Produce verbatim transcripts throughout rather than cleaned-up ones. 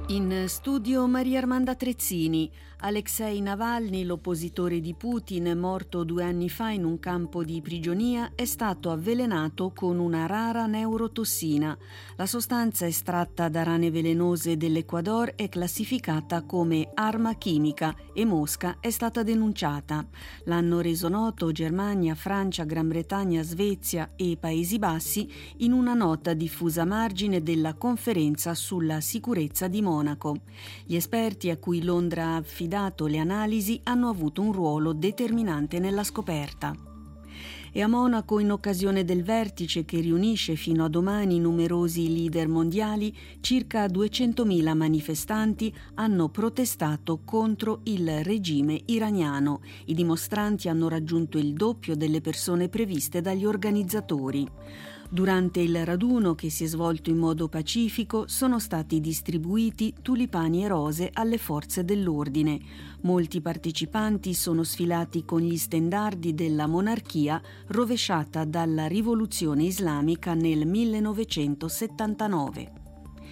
In studio Maria Armanda Trezzini. Alexei Navalny, l'oppositore di Putin, morto due anni fa in un campo di prigionia, è stato avvelenato con una rara neurotossina. La sostanza estratta da rane velenose dell'Ecuador è classificata come arma chimica e Mosca è stata denunciata. L'hanno reso noto Germania, Francia, Gran Bretagna, Svezia e Paesi Bassi in una nota diffusa a margine della conferenza sulla sicurezza di Monaco. Gli esperti a cui Londra ha affidato le analisi hanno avuto un ruolo determinante nella scoperta. E a Monaco, in occasione del vertice che riunisce fino a domani numerosi leader mondiali, circa duecentomila manifestanti hanno protestato contro il regime iraniano. I dimostranti hanno raggiunto il doppio delle persone previste dagli organizzatori. Durante il raduno, che si è svolto in modo pacifico, sono stati distribuiti tulipani e rose alle forze dell'ordine. Molti partecipanti sono sfilati con gli stendardi della monarchia rovesciata dalla rivoluzione islamica nel millenovecentosettantanove.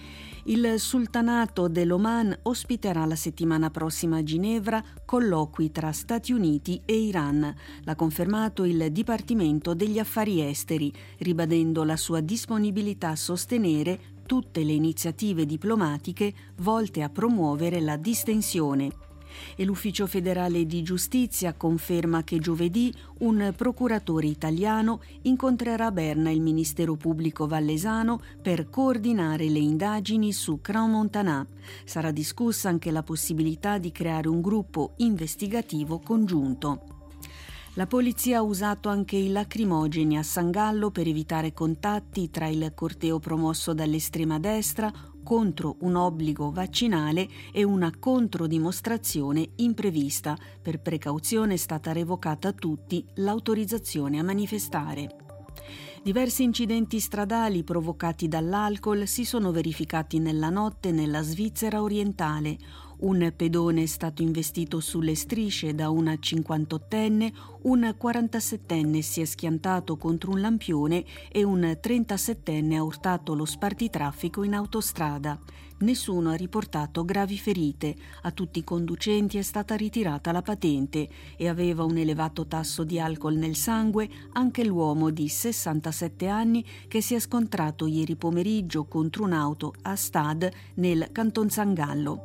Il Sultanato dell'Oman ospiterà la settimana prossima a Ginevra colloqui tra Stati Uniti e Iran. L'ha confermato il Dipartimento degli Affari Esteri, ribadendo la sua disponibilità a sostenere tutte le iniziative diplomatiche volte a promuovere la distensione. E l'Ufficio federale di giustizia conferma che giovedì un procuratore italiano incontrerà a Berna il Ministero Pubblico Vallesano per coordinare le indagini su Crans-Montana. Sarà discussa anche la possibilità di creare un gruppo investigativo congiunto. La polizia ha usato anche i lacrimogeni a San Gallo per evitare contatti tra il corteo promosso dall'estrema destra contro un obbligo vaccinale e una controdimostrazione imprevista. Per precauzione è stata revocata a tutti l'autorizzazione a manifestare. Diversi incidenti stradali provocati dall'alcol si sono verificati nella notte nella Svizzera orientale. Un pedone è stato investito sulle strisce da una cinquantottenne, un quarantasettenne si è schiantato contro un lampione e un trentasettenne ha urtato lo spartitraffico in autostrada. Nessuno ha riportato gravi ferite. A tutti i conducenti è stata ritirata la patente e aveva un elevato tasso di alcol nel sangue anche l'uomo di sessantasette anni che si è scontrato ieri pomeriggio contro un'auto a Stade nel Canton San Gallo.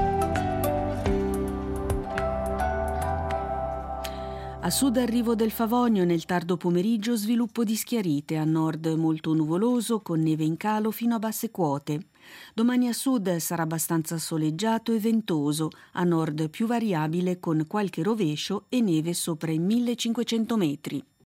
A sud arrivo del Favogno nel tardo pomeriggio sviluppo di schiarite, a nord molto nuvoloso con neve in calo fino a basse quote. Domani a sud sarà abbastanza soleggiato e ventoso, a nord più variabile con qualche rovescio e neve sopra i millecinquecento metri.